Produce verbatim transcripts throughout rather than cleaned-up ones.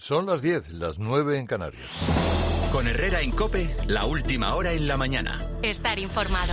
Son las diez, las nueve en Canarias. Con Herrera en COPE, la última hora en la mañana. Estar informado.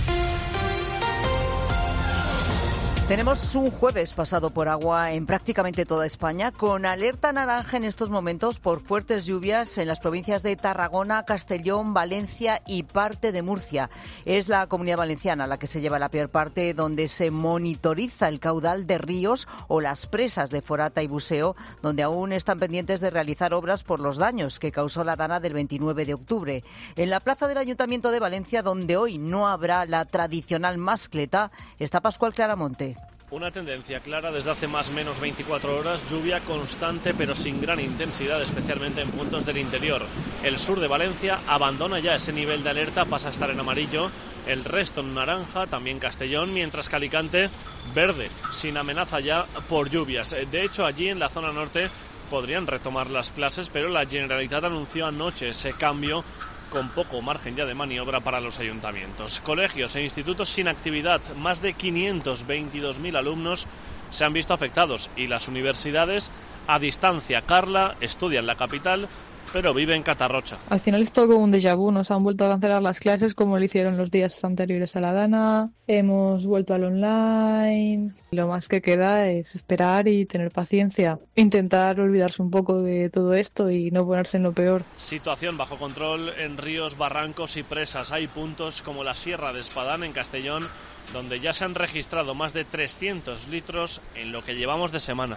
Tenemos un jueves pasado por agua en prácticamente toda España, con alerta naranja en estos momentos por fuertes lluvias en las provincias de Tarragona, Castellón, Valencia y parte de Murcia. Es la Comunidad Valenciana la que se lleva la peor parte, donde se monitoriza el caudal de ríos o las presas de Forata y Buseo, donde aún están pendientes de realizar obras por los daños que causó la dana del veintinueve de octubre. En la plaza del Ayuntamiento de Valencia, donde hoy no habrá la tradicional mascleta, está Pascual Claramonte. Una tendencia clara desde hace más o menos veinticuatro horas, lluvia constante pero sin gran intensidad, especialmente en puntos del interior. El sur de Valencia abandona ya ese nivel de alerta, pasa a estar en amarillo, el resto en naranja, también Castellón, mientras que Alicante verde, sin amenaza ya por lluvias. De hecho, allí en la zona norte podrían retomar las clases, pero la Generalitat anunció anoche ese cambio con poco margen ya de maniobra para los ayuntamientos. Colegios e institutos sin actividad, más de quinientos veintidós mil alumnos se han visto afectados y las universidades a distancia. Carla estudia en la capital, pero vive en Catarrocha. Al final es todo como un déjà vu, nos han vuelto a cancelar las clases como lo hicieron los días anteriores a la dana, hemos vuelto al online, lo más que queda es esperar y tener paciencia, intentar olvidarse un poco de todo esto y no ponerse en lo peor. Situación bajo control en ríos, barrancos y presas. Hay puntos como la Sierra de Espadán en Castellón, donde ya se han registrado más de trescientos litros en lo que llevamos de semana.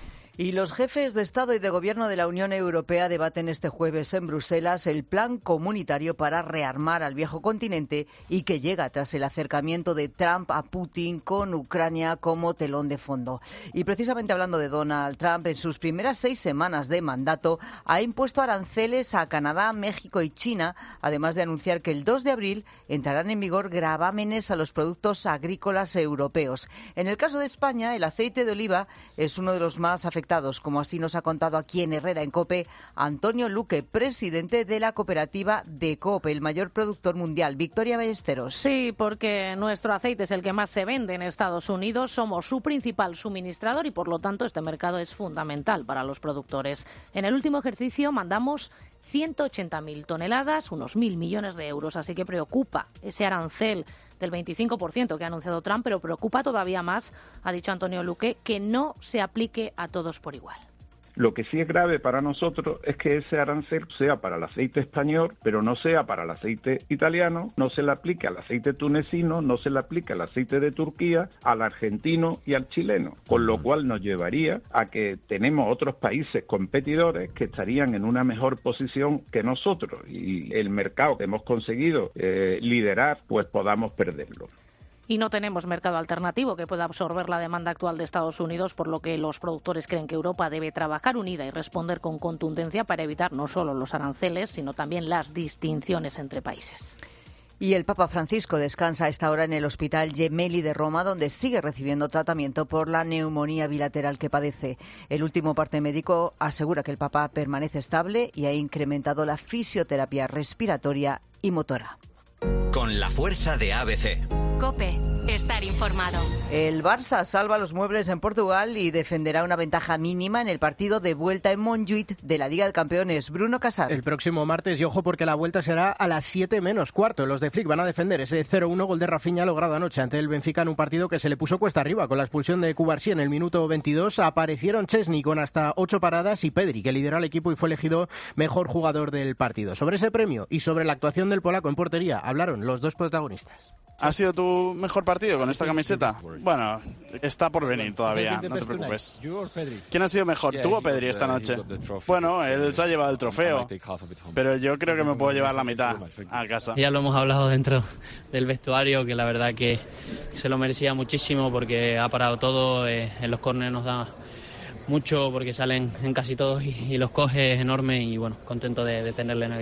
Y los jefes de Estado y de Gobierno de la Unión Europea debaten este jueves en Bruselas el plan comunitario para rearmar al viejo continente y que llega tras el acercamiento de Trump a Putin con Ucrania como telón de fondo. Y precisamente hablando de Donald Trump, en sus primeras seis semanas de mandato ha impuesto aranceles a Canadá, México y China, además de anunciar que el dos de abril entrarán en vigor gravámenes a los productos agrícolas europeos. En el caso de España, el aceite de oliva es uno de los más afectados, como así nos ha contado aquí en Herrera en COPE Antonio Luque, presidente de la cooperativa de COPE, el mayor productor mundial. Victoria Ballesteros. Sí, porque nuestro aceite es el que más se vende en Estados Unidos, somos su principal suministrador y por lo tanto este mercado es fundamental para los productores. En el último ejercicio mandamos ciento ochenta mil toneladas, unos mil millones de euros, así que preocupa ese arancel del veinticinco por ciento que ha anunciado Trump, pero preocupa todavía más, ha dicho Antonio Luque, que no se aplique a todos por igual. Lo que sí es grave para nosotros es que ese arancel sea para el aceite español, pero no sea para el aceite italiano, no se le aplique al aceite tunecino, no se le aplique al aceite de Turquía, al argentino y al chileno, con lo cual nos llevaría a que tenemos otros países competidores que estarían en una mejor posición que nosotros y el mercado que hemos conseguido eh, liderar, pues podamos perderlo. Y no tenemos mercado alternativo que pueda absorber la demanda actual de Estados Unidos, por lo que los productores creen que Europa debe trabajar unida y responder con contundencia para evitar no solo los aranceles, sino también las distinciones entre países. Y el Papa Francisco descansa a esta hora en el Hospital Gemelli de Roma, donde sigue recibiendo tratamiento por la neumonía bilateral que padece. El último parte médico asegura que el Papa permanece estable y ha incrementado la fisioterapia respiratoria y motora. Con la fuerza de A B C. COPE, estar informado. El Barça salva los muebles en Portugal y defenderá una ventaja mínima en el partido de vuelta en Montjuïc de la Liga de Campeones. Bruno Casar. El próximo martes, y ojo porque la vuelta será a las siete menos cuarto. Los de Flick van a defender ese cero uno gol de Rafinha logrado anoche ante el Benfica en un partido que se le puso cuesta arriba con la expulsión de Cubarsí en el minuto veintidós. Aparecieron Chesney con hasta ocho paradas y Pedri, que lideró al equipo y fue elegido mejor jugador del partido. Sobre ese premio y sobre la actuación del polaco en portería hablaron los dos protagonistas. ¿Ha sido tu mejor partido con esta camiseta? Bueno, está por venir todavía, no te preocupes. ¿Quién ha sido mejor, tú o Pedri esta noche? Bueno, él se ha llevado el trofeo, pero yo creo que me puedo llevar la mitad a casa. Ya lo hemos hablado dentro del vestuario, que la verdad que se lo merecía muchísimo porque ha parado todo, eh, en los córneres nos da mucho porque salen en casi todos y, y los coge enorme y bueno, contento de, de tenerle en el equipo.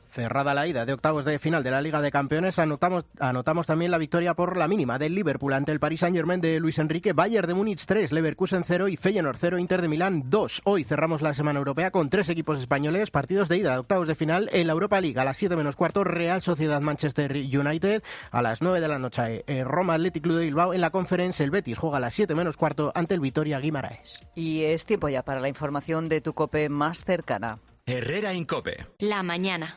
Cerrada la ida de octavos de final de la Liga de Campeones, anotamos, anotamos también la victoria por la mínima del Liverpool ante el Paris Saint-Germain de Luis Enrique. Bayern de Múnich tres, Leverkusen cero y Feyenoord cero, Inter de Milán dos. Hoy cerramos la semana europea con tres equipos españoles, partidos de ida de octavos de final en la Europa League. A las siete menos cuarto, Real Sociedad Manchester United. A las nueve de la noche, eh, Roma Athletic Club de Bilbao. En la Conference, el Betis juega a las siete menos cuarto ante el Vitoria Guimaraes. Y es tiempo ya para la información de tu COPE más cercana. Herrera en COPE. La mañana.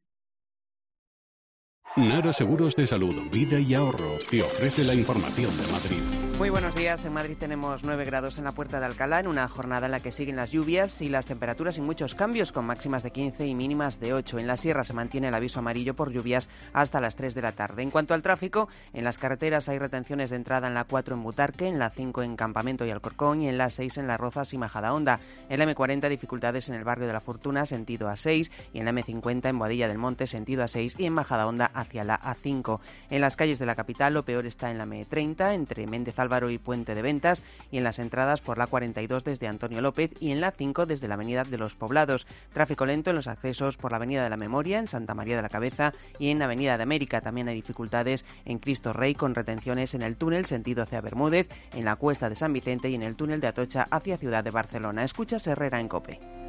Nara Seguros de Salud, Vida y Ahorro te ofrece la información de Madrid. Muy buenos días. En Madrid tenemos nueve grados en la Puerta de Alcalá, en una jornada en la que siguen las lluvias y las temperaturas sin muchos cambios, con máximas de quince y mínimas de ocho. En la Sierra se mantiene el aviso amarillo por lluvias hasta las tres de la tarde. En cuanto al tráfico, en las carreteras hay retenciones de entrada en la cuatro en Butarque, en la cinco en Campamento y Alcorcón y en la seis en Las Rozas y Majadahonda. En la eme cuarenta dificultades en el barrio de la Fortuna, sentido A seis, y en la eme cincuenta en Boadilla del Monte, sentido A seis, y en Majadahonda hacia la A cinco. En las calles de la capital lo peor está en la eme treinta, entre Méndez Álvaro y Puente de Ventas, y en las entradas por la cuarenta y dos desde Antonio López y en la cinco desde la Avenida de los Poblados. Tráfico lento en los accesos por la Avenida de la Memoria, en Santa María de la Cabeza y en la Avenida de América. También hay dificultades en Cristo Rey, con retenciones en el túnel sentido hacia Bermúdez, en la Cuesta de San Vicente y en el túnel de Atocha hacia Ciudad de Barcelona. Escuchas Herrera en COPE.